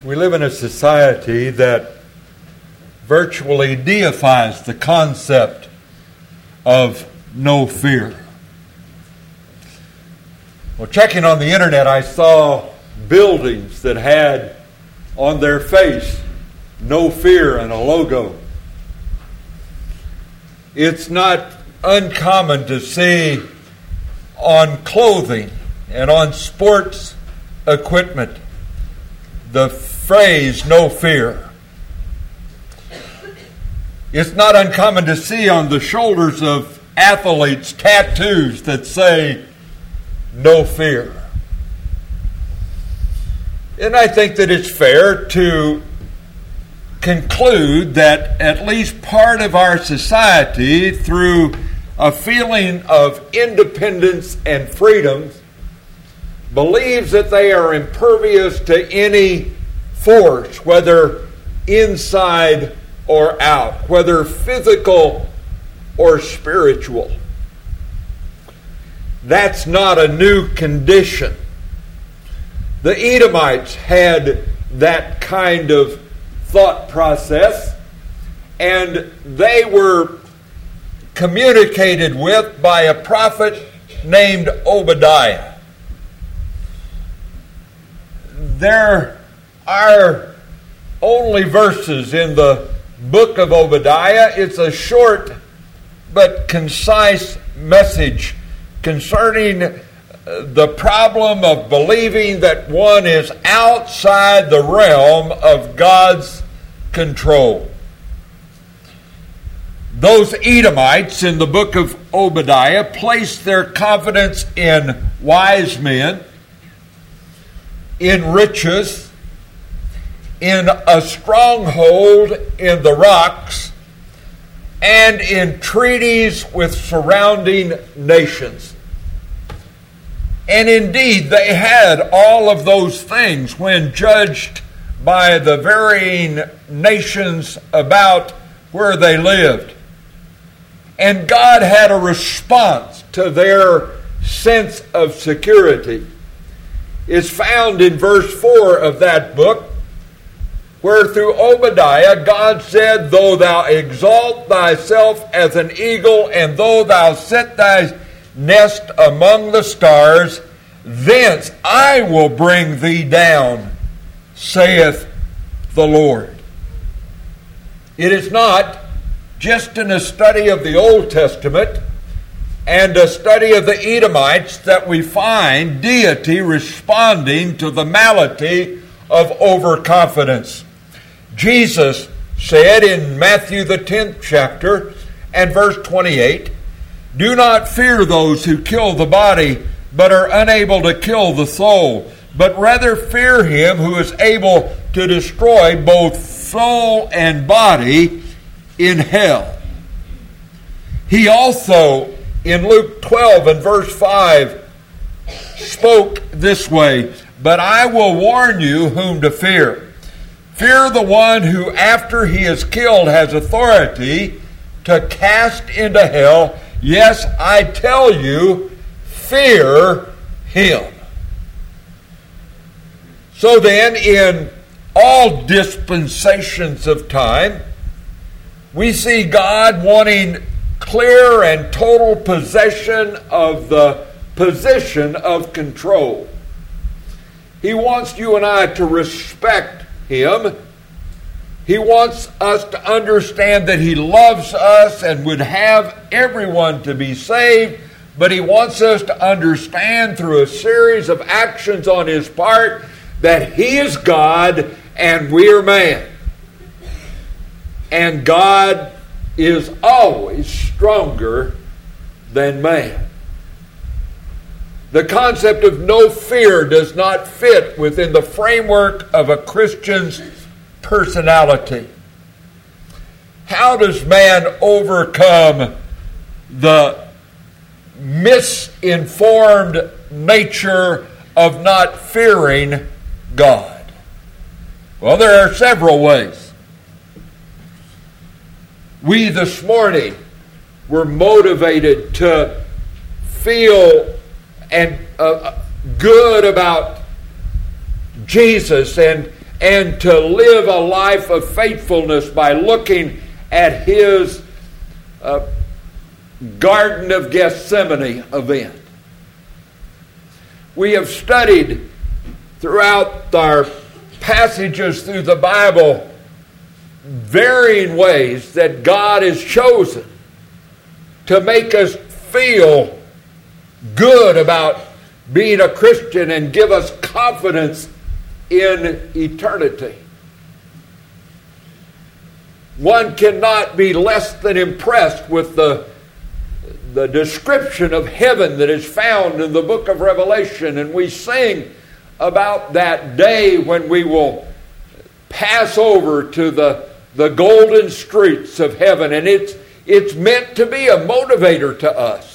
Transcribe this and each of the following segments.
We live in a society that virtually deifies the concept of no fear. Well, checking on the internet, I saw buildings that had on their face no fear and a logo. It's not uncommon to see on clothing and on sports equipment the phrase no fear. It's not uncommon to see on the shoulders of athletes tattoos that say no fear. And I think that it's fair to conclude that at least part of our society, through a feeling of independence and freedom, believes that they are impervious to any force, whether inside or out, whether physical or spiritual. That's not a new condition. The Edomites had that kind of thought process, and they were communicated with by a prophet named Obadiah. There are only verses in the book of Obadiah. It's a short but concise message concerning the problem of believing that one is outside the realm of God's control. Those Edomites in the book of Obadiah placed their confidence in wise men, in riches, in a stronghold in the rocks, and in treaties with surrounding nations. And indeed, they had all of those things when judged by the varying nations about where they lived. And God had a response to their sense of security. It's found in verse 4 of that book, where through Obadiah God said, "Though thou exalt thyself as an eagle, and though thou set thy nest among the stars, thence I will bring thee down, saith the Lord." It is not just in a study of the Old Testament and a study of the Edomites that we find deity responding to the malady of overconfidence. Jesus said in Matthew the 10th chapter and verse 28, "Do not fear those who kill the body, but are unable to kill the soul, but rather fear him who is able to destroy both soul and body in hell." He also, in Luke 12 and verse 5, spoke this way, "But I will warn you whom to fear. Fear the one who, after he is killed, has authority to cast into hell. Yes, I tell you, fear him." So then, in all dispensations of time, we see God wanting clear and total possession of the position of control. He wants you and I to respect him. He wants us to understand that he loves us and would have everyone to be saved, but he wants us to understand through a series of actions on his part that he is God and we are man. And God is always stronger than man. The concept of no fear does not fit within the framework of a Christian's personality. How does man overcome the misinformed nature of not fearing God? Well, there are several ways. We this morning were motivated to feel and good about Jesus and and to live a life of faithfulness by looking at his Garden of Gethsemane event. We have studied throughout our passages through the Bible varying ways that God has chosen to make us feel good about being a Christian and give us confidence in eternity. One cannot be less than impressed with the description of heaven that is found in the book of Revelation, and we sing about that day when we will pass over to the golden streets of heaven, and it's meant to be a motivator to us.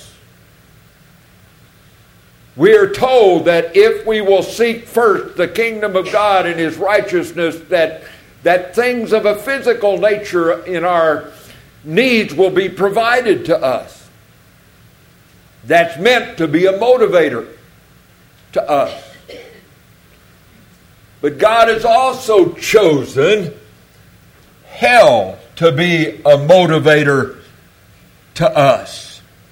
We are told that if we will seek first the kingdom of God and his righteousness, that things of a physical nature in our needs will be provided to us. That's meant to be a motivator to us. But God has also chosen hell to be a motivator to us.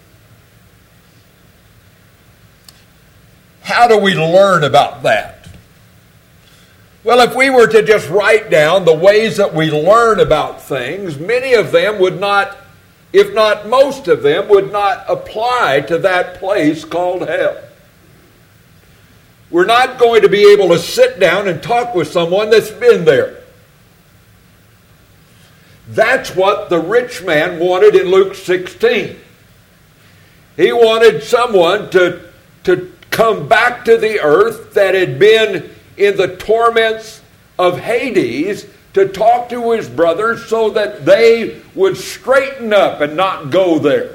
How do we learn about that? Well, if we were to just write down the ways that we learn about things, many of them would not, if not most of them, would not apply to that place called hell. We're not going to be able to sit down and talk with someone that's been there. That's what the rich man wanted in Luke 16. He wanted someone to come back to the earth that had been in the torments of Hades, to talk to his brothers so that they would straighten up and not go there.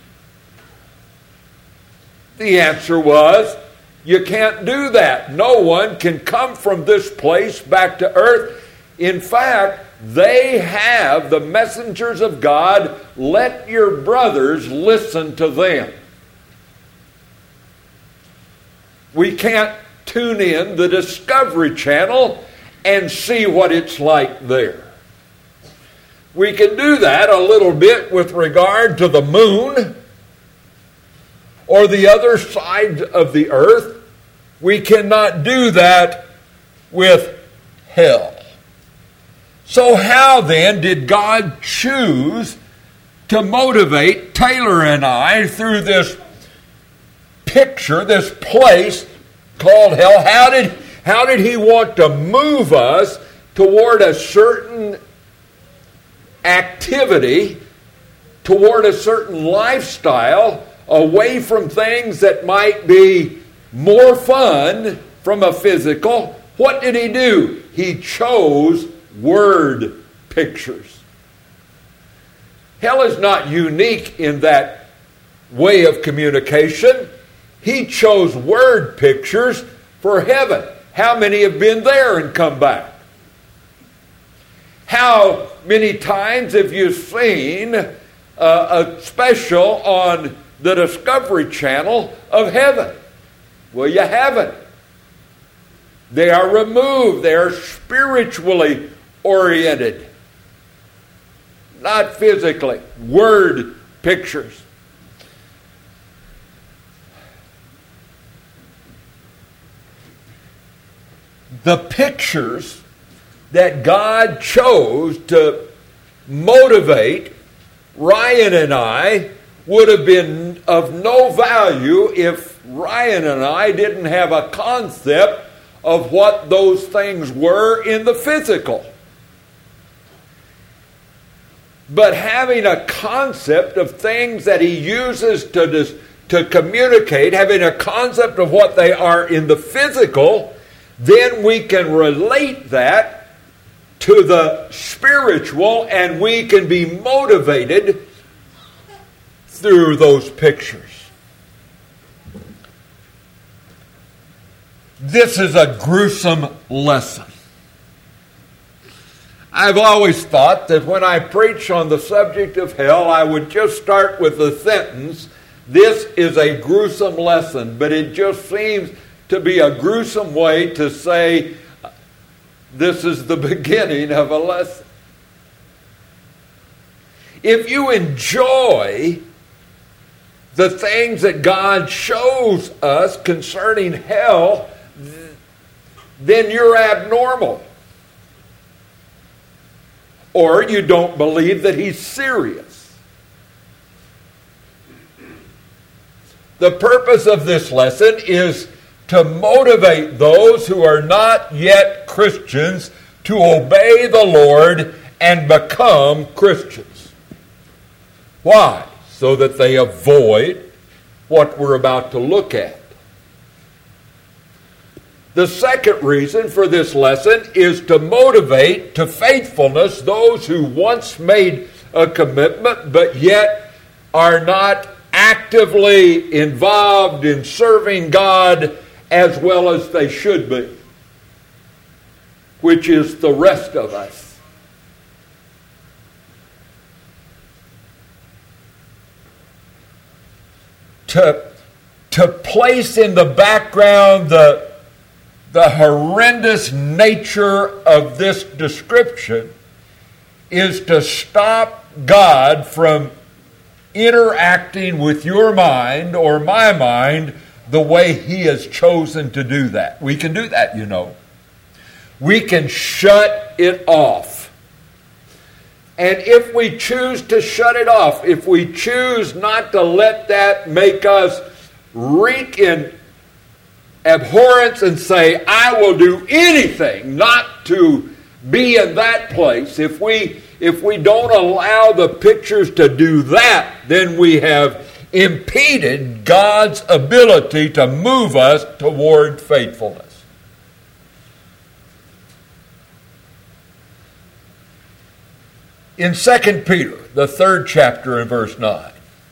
The answer was, you can't do that. No one can come from this place back to earth. In fact, they have the messengers of God. Let your brothers listen to them. We can't tune in the Discovery Channel and see what it's like there. We can do that a little bit with regard to the moon or the other side of the earth. We cannot do that with hell. So how then did God choose to motivate Taylor and I through this picture, this place called hell? How did he want to move us toward a certain activity, toward a certain lifestyle, away from things that might be more fun from a physical? What did he do? He chose word pictures. Hell is not unique in that way of communication. He chose word pictures for heaven. How many have been there and come back? How many times have you seen a special on the Discovery Channel of heaven? Well, you haven't. They are removed. They are spiritually oriented, not physically. Word pictures. The pictures that God chose to motivate Ryan and I would have been of no value if Ryan and I didn't have a concept of what those things were in the physical. But having a concept of things that he uses to communicate, having a concept of what they are in the physical, then we can relate that to the spiritual, and we can be motivated through those pictures. This is a gruesome lesson. I've always thought that when I preach on the subject of hell, I would just start with the sentence, "This is a gruesome lesson," but it just seems to be a gruesome way to say this is the beginning of a lesson. If you enjoy the things that God shows us concerning hell, then you're abnormal. Or you don't believe that He's serious. The purpose of this lesson is to motivate those who are not yet Christians to obey the Lord and become Christians. Why? So that they avoid what we're about to look at. The second reason for this lesson is to motivate to faithfulness those who once made a commitment but yet are not actively involved in serving God as well as they should be, which is the rest of us. To place in the background the horrendous nature of this description is to stop God from interacting with your mind or my mind the way He has chosen to do that. We can do that, you know. We can shut it off. And if we choose to shut it off, if we choose not to let that make us reek in abhorrence and say, I will do anything not to be in that place, if we don't allow the pictures to do that, then we have impeded God's ability to move us toward faithfulness. In 2 Peter, the 3rd chapter and verse 9,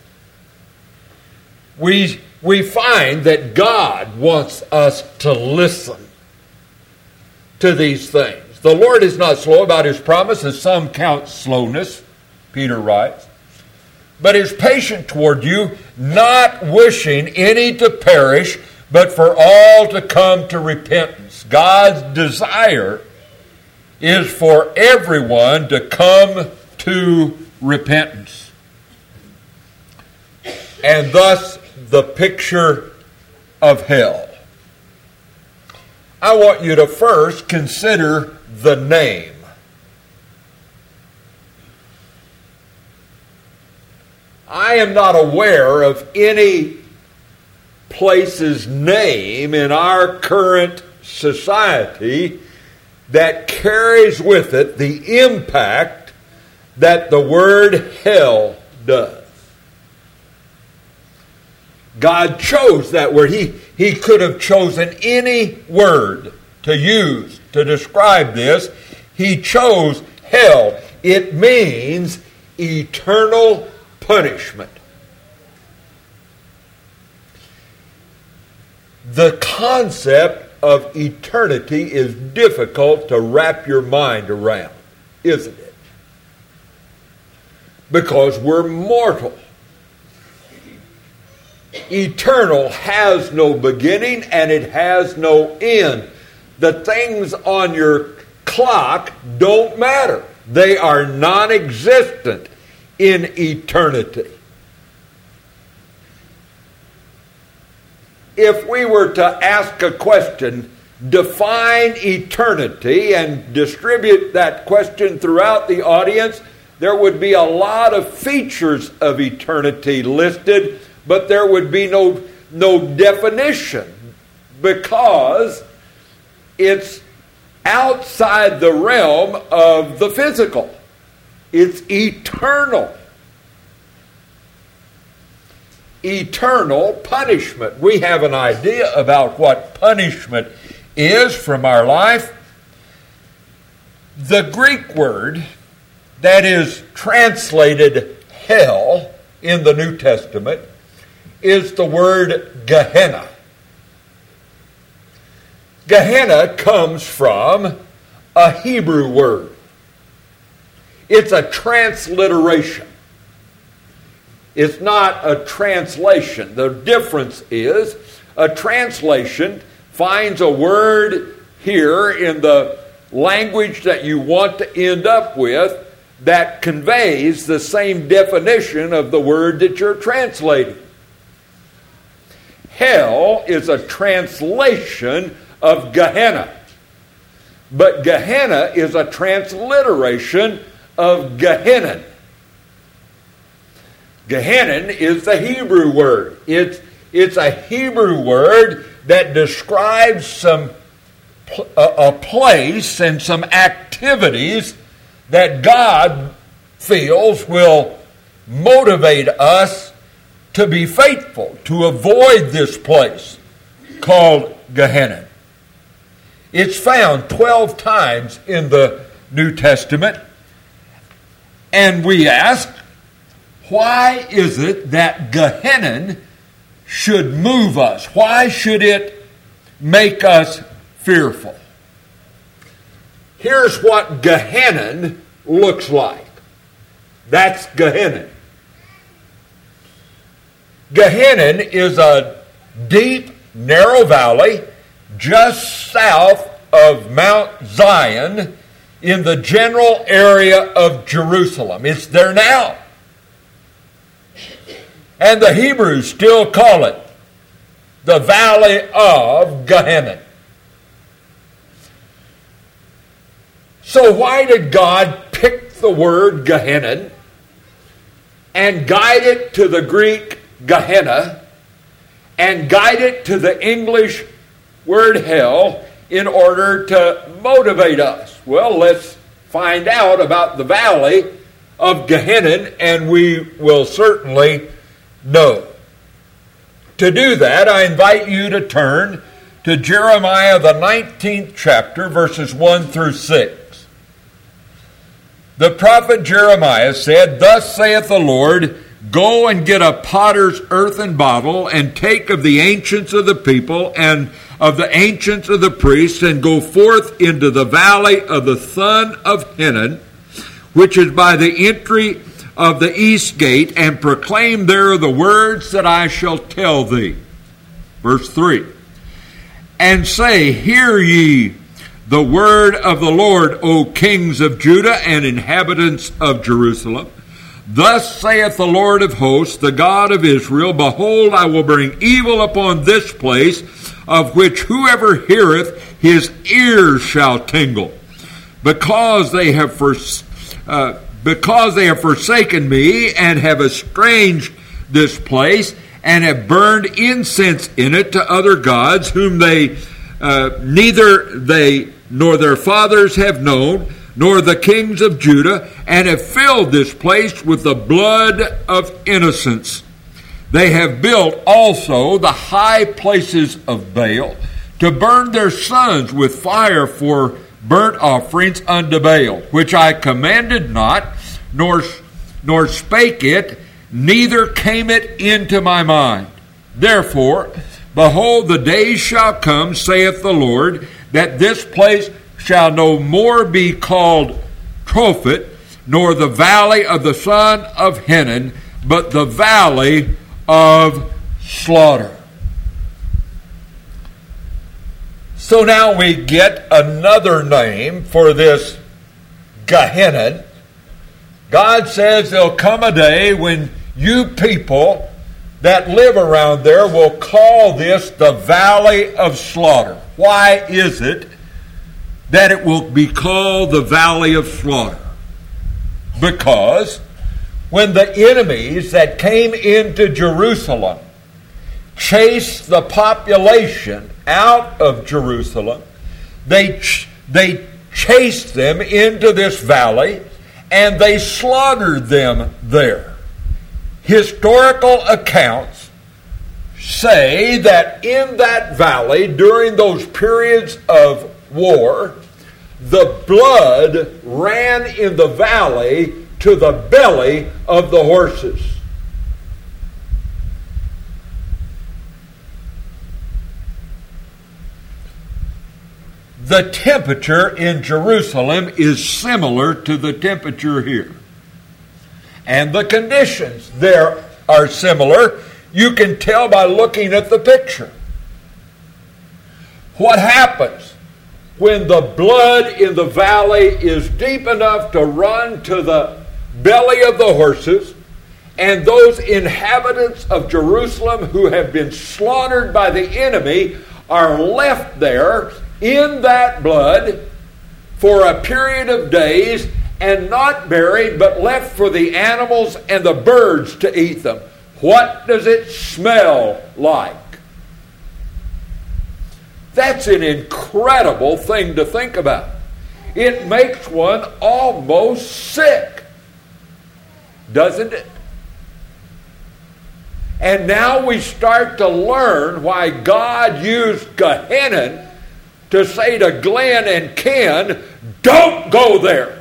we find that God wants us to listen to these things. The Lord is not slow about His promise, as some count slowness, Peter writes, but is patient toward you, not wishing any to perish, but for all to come to repentance. God's desire is for everyone to come to repentance. And thus, the picture of hell. I want you to first consider the name. I am not aware of any place's name in our current society that carries with it the impact that the word hell does. God chose that word. He could have chosen any word to use to describe this. He chose hell. It means eternal punishment. The concept of eternity is difficult to wrap your mind around, isn't it? Because we're mortal. Eternal has no beginning and it has no end. The things on your clock don't matter. They are non-existent in eternity. If we were to ask a question, define eternity, and distribute that question throughout the audience, there would be a lot of features of eternity listed, but there would be no definition, because it's outside the realm of the physical. It's eternal. Eternal punishment. We have an idea about what punishment is from our life. The Greek word that is translated hell in the New Testament is the word Gehenna. Gehenna comes from a Hebrew word. It's a transliteration. It's not a translation. The difference is a translation finds a word here in the language that you want to end up with that conveys the same definition of the word that you're translating. Hell is a translation of Gehenna. But Gehenna is a transliteration of Gehenna. Gehenna is the Hebrew word. It's a Hebrew word that describes a place and some activities that God feels will motivate us to be faithful, to avoid this place called Gehenna. It's found 12 times in the New Testament. And we ask, why is it that Gehenna should move us? Why should it make us fearful? Here's what Gehenna looks like. That's Gehenna. Gehenna is a deep, narrow valley just south of Mount Zion in the general area of Jerusalem. It's there now. And the Hebrews still call it the Valley of Gehenna. So why did God pick the word Gehenna and guide it to the Greek Gehenna and guide it to the English word hell in order to motivate us? Well, let's find out about the Valley of Gehenna, and we will certainly know. To do that, I invite you to turn to Jeremiah, the 19th chapter, verses 1 through 6. The prophet Jeremiah said, "Thus saith the Lord, go and get a potter's earthen bottle, and take of the ancients of the people and of the ancients of the priests, and go forth into the valley of the son of Hinnom, which is by the entry of the east gate, and proclaim there the words that I shall tell thee." Verse 3. "And say, hear ye the word of the Lord, O kings of Judah and inhabitants of Jerusalem. Thus saith the Lord of hosts, the God of Israel, Behold, I will bring evil upon this place, of which whoever heareth, his ears shall tingle, because they have forsaken me, and have estranged this place, and have burned incense in it to other gods, whom neither they nor their fathers have known, nor the kings of Judah, and have filled this place with the blood of innocents. They have built also the high places of Baal, to burn their sons with fire for burnt offerings unto Baal, which I commanded not, nor spake it, neither came it into my mind. Therefore, behold, the days shall come, saith the Lord, that this place shall no more be called Tophet, nor the valley of the son of Hinnom, but the valley of slaughter. So now we get another name for this Gehenna. God says there'll come a day when you people that live around there will call this the Valley of Slaughter. Why is it that it will be called the Valley of Slaughter? Because when the enemies that came into Jerusalem chased the population out of Jerusalem, they chased them into this valley, and they slaughtered them there. Historical accounts say that in that valley, during those periods of war, the blood ran in the valley to the belly of the horses. The temperature in Jerusalem is similar to the temperature here. And the conditions there are similar. You can tell by looking at the picture. What happens when the blood in the valley is deep enough to run to the belly of the horses, and those inhabitants of Jerusalem who have been slaughtered by the enemy are left there in that blood for a period of days, and not buried, but left for the animals and the birds to eat them. What does it smell like? That's an incredible thing to think about. It makes one almost sick, doesn't it? And now we start to learn why God used Gehenna to say to Glenn and Ken, don't go there.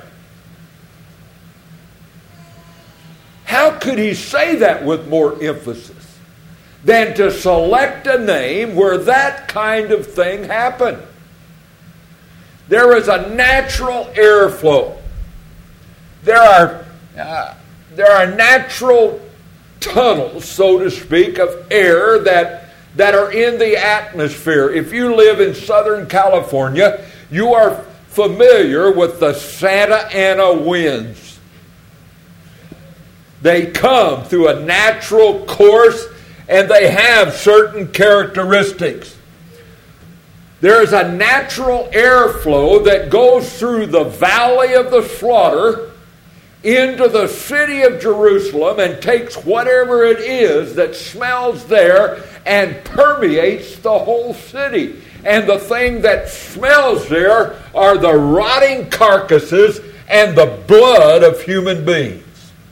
How could he say that with more emphasis than to select a name where that kind of thing happened? There is a natural airflow. There are natural tunnels, so to speak, of air that are in the atmosphere. If you live in Southern California, you are familiar with the Santa Ana winds. They come through a natural course, and they have certain characteristics. There is a natural airflow that goes through the valley of the slaughter into the city of Jerusalem and takes whatever it is that smells there and permeates the whole city. And the thing that smells there are the rotting carcasses and the blood of human beings.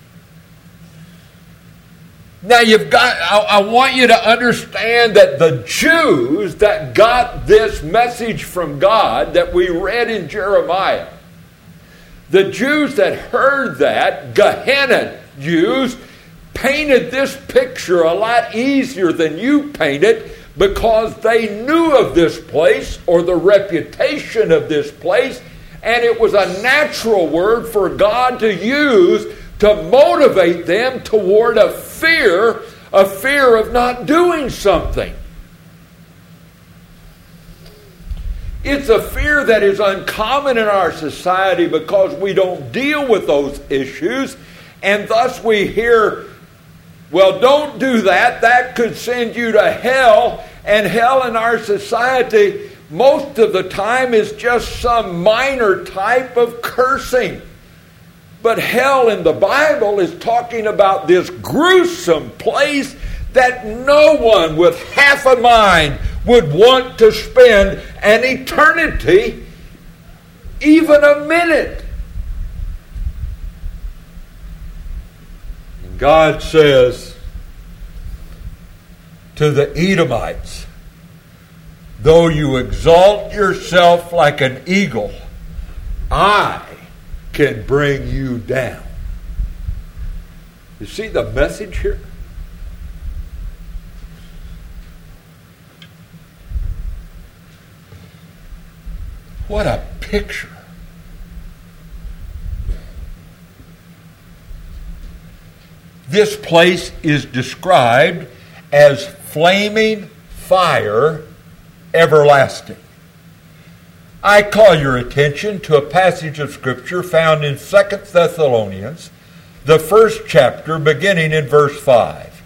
Now I want you to understand that the Jews that got this message from God that we read in Jeremiah, the Jews that heard that, Gehenna Jews, painted this picture a lot easier than you paint it, because they knew of this place or the reputation of this place, and it was a natural word for God to use to motivate them toward a fear of not doing something. It's a fear that is uncommon in our society because we don't deal with those issues, and thus we hear, well, don't do that. That could send you to hell. And hell in our society most of the time is just some minor type of cursing. But hell in the Bible is talking about this gruesome place that no one with half a mind would want to spend an eternity, even a minute. And God says to the Edomites, though you exalt yourself like an eagle, I can bring you down. You see the message here? What a picture. This place is described as flaming fire everlasting. I call your attention to a passage of Scripture found in 2 Thessalonians, the first chapter, beginning in verse 5.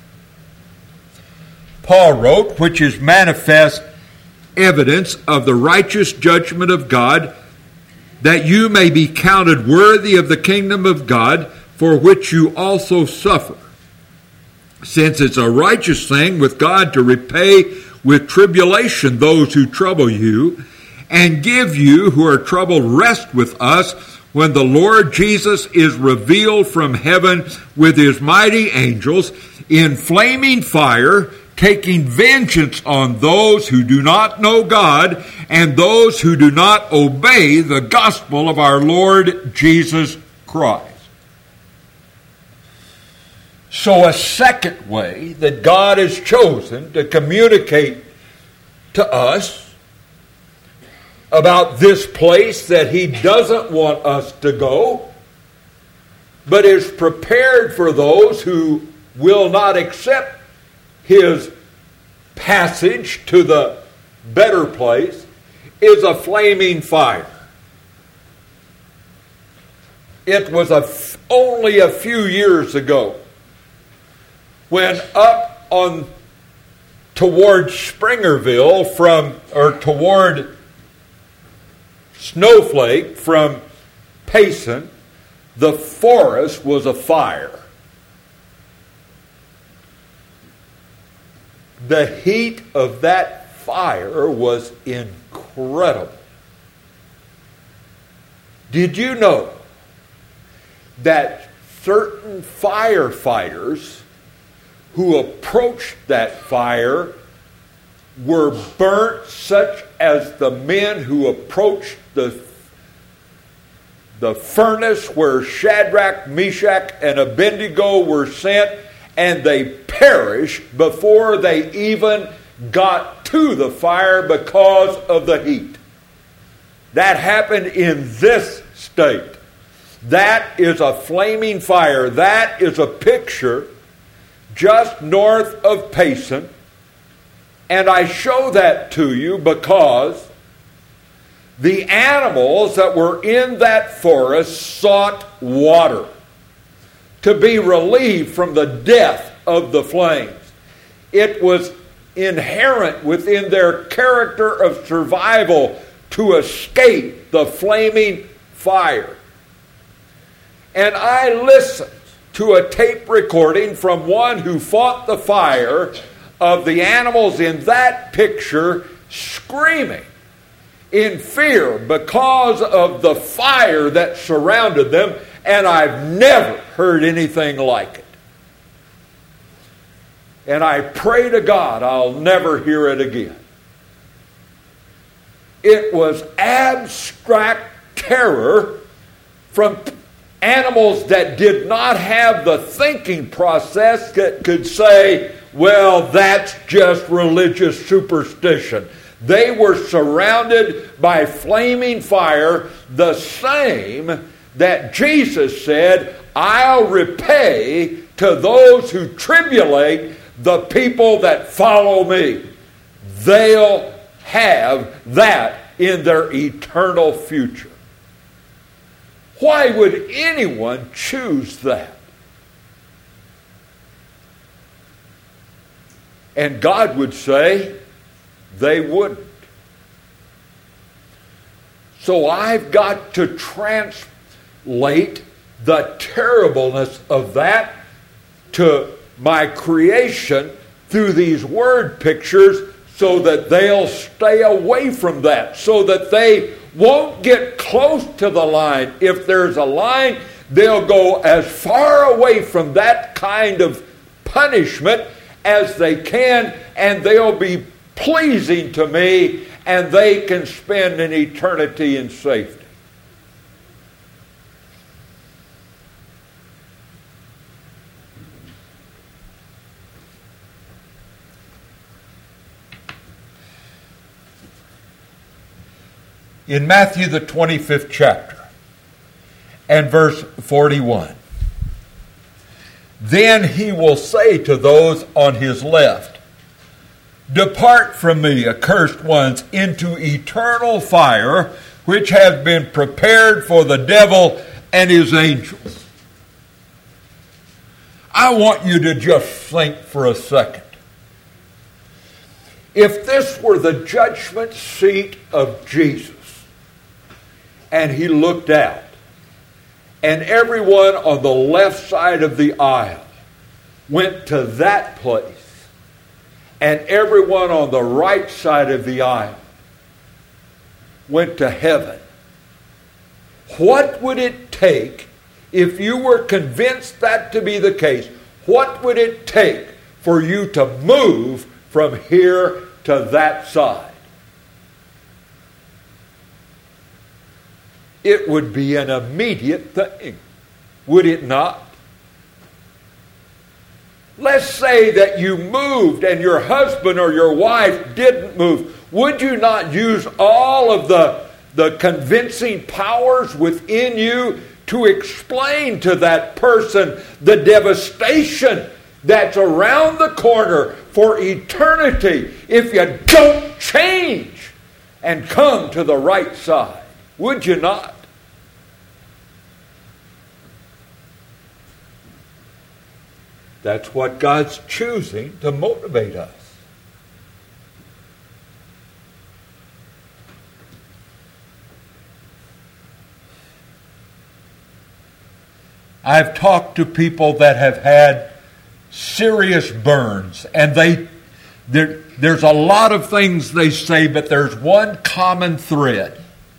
Paul wrote, which is manifest evidence of the righteous judgment of God, that you may be counted worthy of the kingdom of God, for which you also suffer. Since it's a righteous thing with God to repay with tribulation those who trouble you, and give you who are troubled rest with us when the Lord Jesus is revealed from heaven with his mighty angels in flaming fire, taking vengeance on those who do not know God and those who do not obey the gospel of our Lord Jesus Christ. So a second way that God has chosen to communicate to us about this place that he doesn't want us to go, but is prepared for those who will not accept his passage to the better place, is a flaming fire. It was only a few years ago when up on toward Springerville toward Snowflake from Payson, the forest was afire. The heat of that fire was incredible. Did you know that certain firefighters who approached that fire were burnt, such as the men who approached the furnace where Shadrach, Meshach, and Abednego were sent, and they perished before they even got to the fire because of the heat? That happened in this state. That is a flaming fire. That is a picture just north of Payson. And I show that to you because the animals that were in that forest sought water to be relieved from the death of the flames. It was inherent within their character of survival to escape the flaming fire. And I listened to a tape recording from one who fought the fire of the animals in that picture screaming in fear because of the fire that surrounded them, and I've never heard anything like it. And I pray to God I'll never hear it again. It was abstract terror from animals that did not have the thinking process that could say, well, that's just religious superstition. They were surrounded by flaming fire, the same that Jesus said, I'll repay to those who tribulate the people that follow me. They'll have that in their eternal future. Why would anyone choose that? And God would say they wouldn't. So I've got to translate the terribleness of that to my creation through these word pictures so that they'll stay away from that, so that they won't get close to the line. If there's a line, they'll go as far away from that kind of punishment as they can, and they'll be pleasing to me, and they can spend an eternity in safety. In Matthew the 25th chapter and verse 41, then he will say to those on his left, depart from me, accursed ones, into eternal fire, which has been prepared for the devil and his angels. I want you to just think for a second. If this were the judgment seat of Jesus, and he looked out, and everyone on the left side of the aisle went to that place, and everyone on the right side of the aisle went to heaven, what would it take, if you were convinced that to be the case, what would it take for you to move from here to that side? It would be an immediate thing, would it not? Let's say that you moved and your husband or your wife didn't move. Would you not use all of the convincing powers within you to explain to that person the devastation that's around the corner for eternity if you don't change and come to the right side. Would you not? That's what God's choosing to motivate us. I've talked to people that have had serious burns, and there's a lot of things they say, but there's one common thread.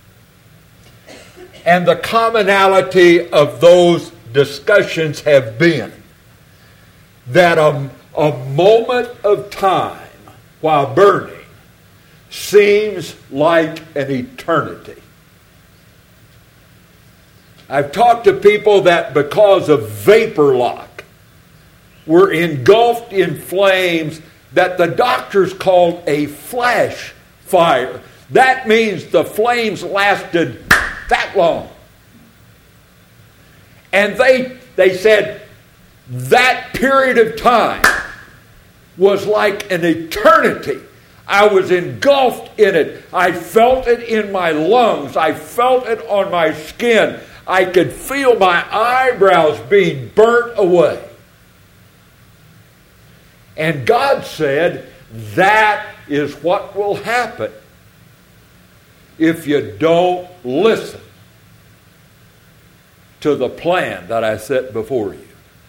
And the commonality of those discussions have been that a moment of time while burning seems like an eternity. I've talked to people that because of vapor lock were engulfed in flames that the doctors called a flash fire. That means the flames lasted that long. And they said that period of time was like an eternity. I was engulfed in it. I felt it in my lungs. I felt it on my skin. I could feel my eyebrows being burnt away. And God said, that is what will happen if you don't listen to the plan that I set before you.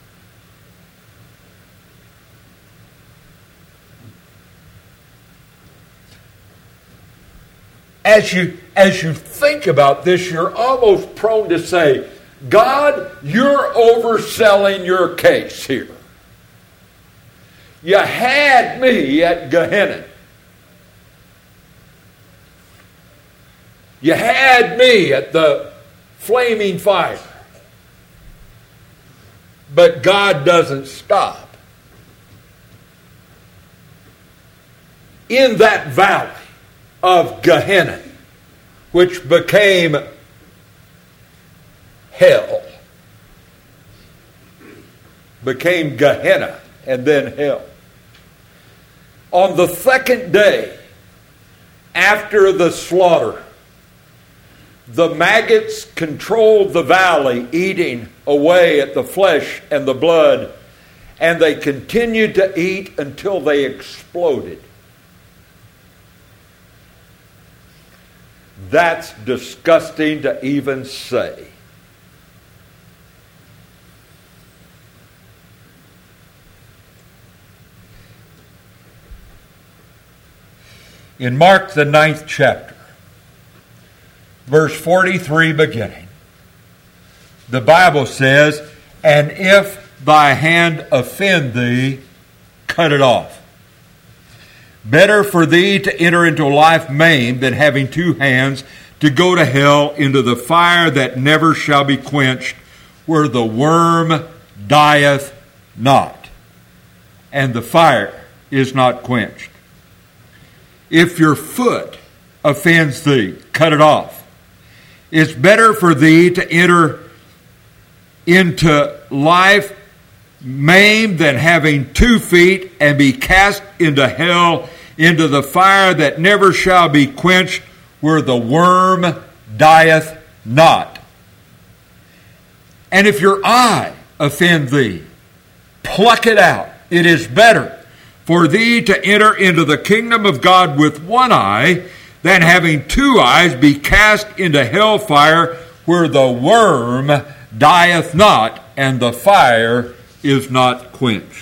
As you think about this, you're almost prone to say, God, you're overselling your case here. You had me at Gehenna. You had me at the flaming fire. But God doesn't stop. In that valley of Gehenna, which became hell, became Gehenna and then hell. On the second day after the slaughter, the maggots controlled the valley, eating away at the flesh and the blood, and they continued to eat until they exploded. That's disgusting to even say. In Mark, the 9th chapter, verse 43 beginning, the Bible says, "And if thy hand offend thee, cut it off. Better for thee to enter into life maimed than having two hands to go to hell into the fire that never shall be quenched, where the worm dieth not, and the fire is not quenched. If your foot offends thee, cut it off. It's better for thee to enter into life maimed than having 2 feet and be cast into hell, into the fire that never shall be quenched, where the worm dieth not. And if your eye offend thee, pluck it out. It is better for thee to enter into the kingdom of God with one eye than having 2 eyes be cast into hell fire, where the worm dieth not and the fire is not quenched."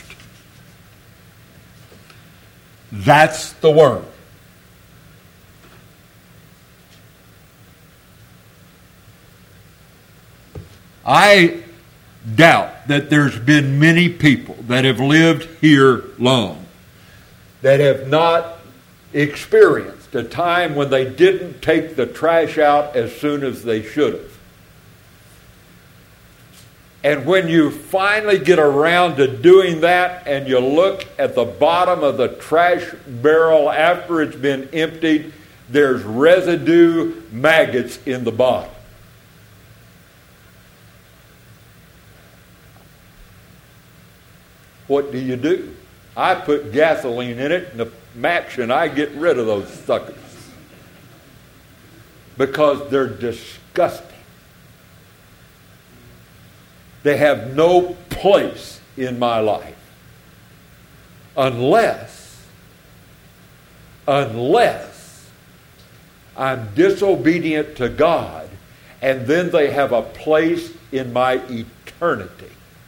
That's the worm. I doubt that there's been many people that have lived here long that have not experienced a time when they didn't take the trash out as soon as they should have. And when you finally get around to doing that and you look at the bottom of the trash barrel after it's been emptied, there's residue maggots in the bottom. What do? I put gasoline in it and a match and I get rid of those suckers. because they're disgusting. They have no place in my life unless I'm disobedient to God, and then they have a place in my eternity.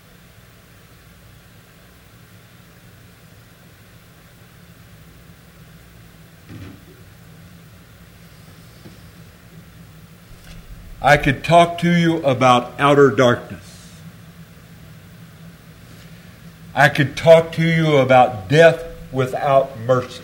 I could talk to you about outer darkness. I could talk to you about death without mercy.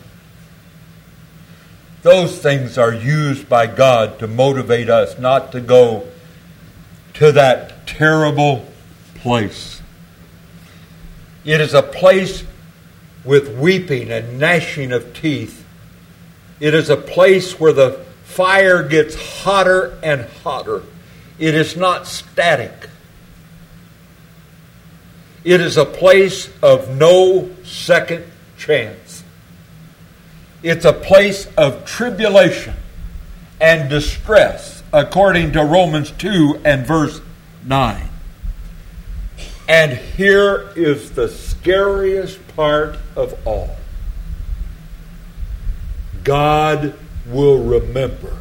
Those things are used by God to motivate us not to go to that terrible place. It is a place with weeping and gnashing of teeth. It is a place where the fire gets hotter and hotter. It is not static. It is a place of no second chance. It's a place of tribulation and distress, according to Romans 2 and verse 9. And here is the scariest part of all. God will remember.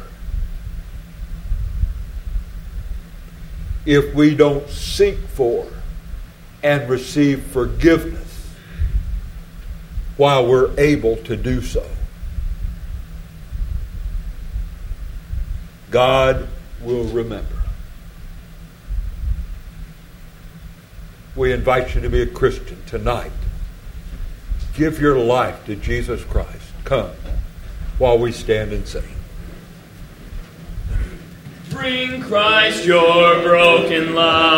If we don't seek for and receive forgiveness while we're able to do so. God will remember. We invite you to be a Christian tonight. Give your life to Jesus Christ. Come while we stand and sing. Bring Christ your broken life.